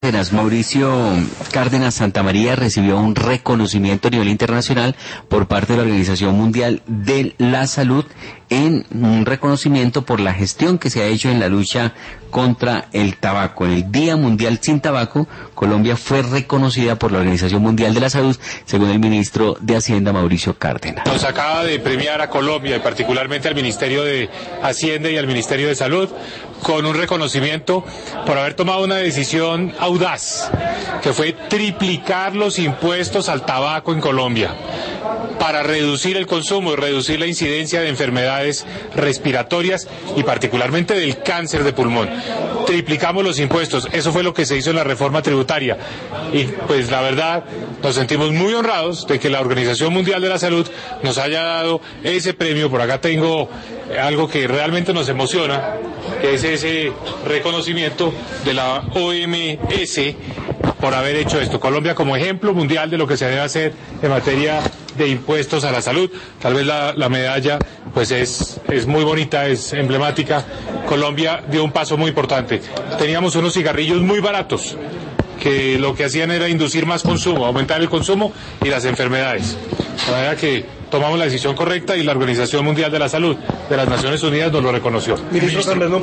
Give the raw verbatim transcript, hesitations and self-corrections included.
Mauricio Cárdenas Santamaría recibió un reconocimiento a nivel internacional por parte de la Organización Mundial de la Salud, en un reconocimiento por la gestión que se ha hecho en la lucha contra el tabaco. En el Día Mundial sin Tabaco, Colombia fue reconocida por la Organización Mundial de la Salud, según el ministro de Hacienda, Mauricio Cárdenas. Nos acaba de premiar a Colombia, y particularmente al Ministerio de Hacienda y al Ministerio de Salud, con un reconocimiento por haber tomado una decisión audaz, que fue triplicar los impuestos al tabaco en Colombia, para reducir el consumo y reducir la incidencia de enfermedades respiratorias y particularmente del cáncer de pulmón. Triplicamos los impuestos, eso fue lo que se hizo en la reforma tributaria, y pues la verdad nos sentimos muy honrados de que la Organización Mundial de la Salud nos haya dado ese premio. Por acá tengo algo que realmente nos emociona, que es ese reconocimiento de la O M S por haber hecho esto. Colombia como ejemplo mundial de lo que se debe hacer en materia de impuestos a la salud. Tal vez la, la medalla pues es, es muy bonita, es emblemática. Colombia dio un paso muy importante. Teníamos unos cigarrillos muy baratos que lo que hacían era inducir más consumo, aumentar el consumo y las enfermedades. La manera que tomamos la decisión correcta y la Organización Mundial de la Salud de las Naciones Unidas nos lo reconoció. Ministro,